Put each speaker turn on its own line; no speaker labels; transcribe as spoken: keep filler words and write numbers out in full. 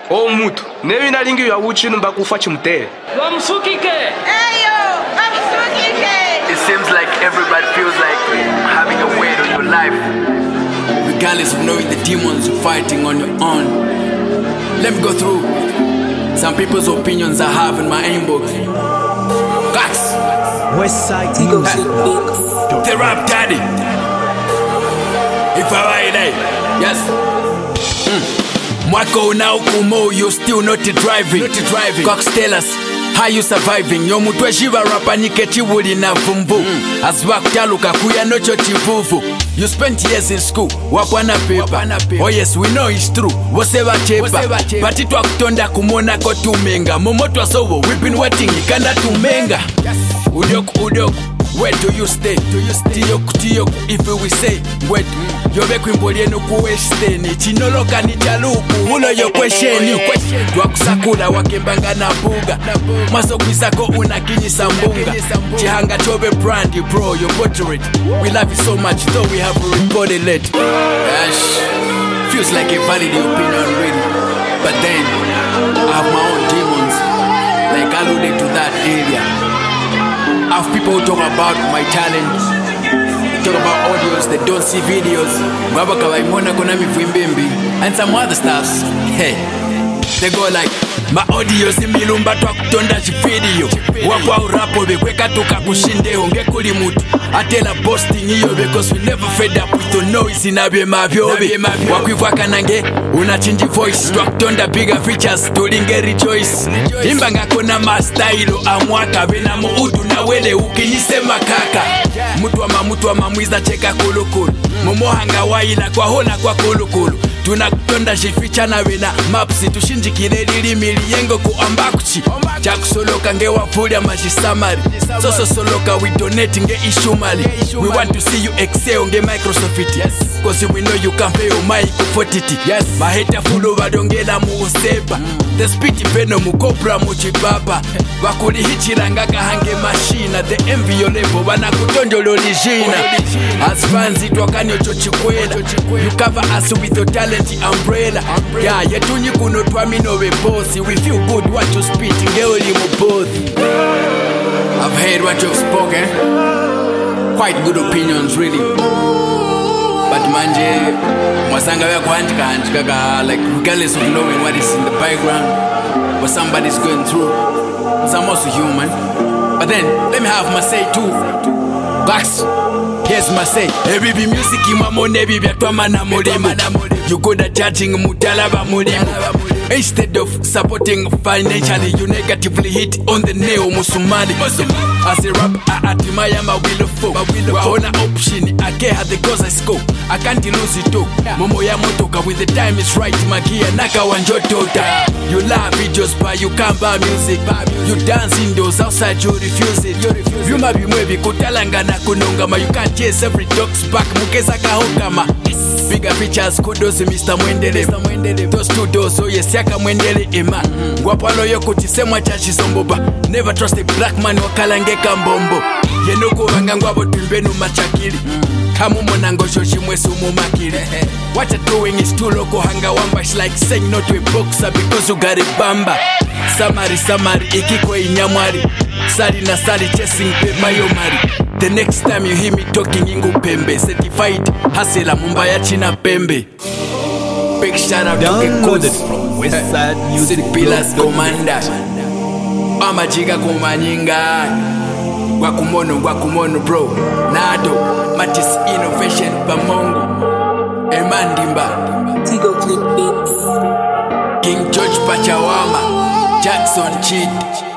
O mutu, nevi nalingi ya uchinu mbakufa chimutele.
Wamsukike.
Ayo, wamsukike.
It seems like everybody feels like having a weight on your life, regardless of knowing the demons you're fighting on your own. Let me go through some people's opinions I have in my inbox. Guys,
Westside
Music, the rap daddy. If I write it, yes. Mm. Mwako now kumo, you still not driving. Not driving. Cox tell us how you surviving. Yo mutwe shiva rapa nike chiwuli na vumbu. Mm. Aswak taluka kuya nocho chivuvu. You spent years in school, wapwana paper. Oh yes, we know it's true. Waseva chepa. But itwa kutonda kumona kotumenga. Momotwa sowo, we've been waiting, ikanda tumenga. Udoku udoku, where do you stay? Do you stay? Tiyoku tiyoku, if we say, wait. Yobe kwimbolie nukuwesteni. Chinoloka ni chaluku, ulo yo kwesheni. Dwakusakula wakembanga na buga. Maso kwisako unakinyi sambunga. Chihanga chobe brandy bro, you butcher it. We love you so much, though we have recorded late. Gosh, feels like a valid opinion really. But then, I have my own demons. Like alluding to that area. I have people who talk about my talent. They talk about audios, they don't see videos. And some other stuffs. Hey, they go like, my audios imilumba twa kutonda video. Wakwa urapo bekweka tuka kushinde honge kuli mutu. Atela posting iyo because we never fed up with the noise inabe mavyobe. Wakwivwa kanange unachinji voice twa kutonda bigger features tulinge rejoice. Imba ngako na mastylo amwaka bena muudu na wele ukinyisema kaka. Mutu wa mamutu wa mamwiza cheka kulukulu. Momohanga waila kwa hona kwa kulukulu. Tunakutonda jificha na wena mapsi tushinjikile lili miliyengo kuambakuchi. Chakusoloka nge wafulia majisamari. Soso soloka we donate nge ishumali. We want to see you excel nge Microsoft it. Cause we know you can pay your mic fortity. Yes. Maheta fulo badongela muuseba. The spiti peno mukopra muchibaba. Wakuli hichiranga kahange machina. The envy yo level wana kutonjo lolijina. As fans itwakanyo chochikwela. You cover us with your talent umbrella. Yeah, yetunyi kuno twamino we bossy. We feel good what you spit ngeoli mubothi. I've heard what you've spoken. Quite good opinions really. But manje mwasanga ya kuandika andika like regardless of knowing what is in the background, what somebody's going through. So I'm also human. But then let me have my say too. Bax, here's my say. Every be music imamone bibya twamana mulimo. You go to judging mutalaba mulimo. Instead of supporting financially, you negatively hit on the nail musumali. As a rap, I admire my will of folk. Wahona option, I care how the cause I scope. I can't lose it too. Momo ya motoka with the time is right. Magia naka wanjotota. You love videos but you can't buy music. You dance indoors, outside you refuse it. You might be mwebi kutalanga na kunongama. You can't chase every dog's back. Mukeza kahokama. Bigger features, kudos Mister Mwendele. Those two doors, so yes, yaka Mwendele ema. Gwapalo yoko chisemwa chachi zomboba. Never trust a black man wakalange kambombo. Yenoko wangangwabo tumbenu machakili. Kamu monango shoshi mwesu mumakili. What you're doing is too loco hanga wamba. It's like saying no to a boxer because you got a bamba. Samari samari ikiko inyamwari. Sari na sari chasing pepa yomari. The next time you hear me talking ingo pembe. Certified hasela mumba ya china pembe. Big shout out
Downloaded
to Kekos
from Westside Music
Pillars Commander. Amajiga kumanyinga. Wakumono wakumono bro. Nado Matis Innovation Pamongo. Emandimba
Tigo Click Beats.
King George Pachawama. Jackson Cheat.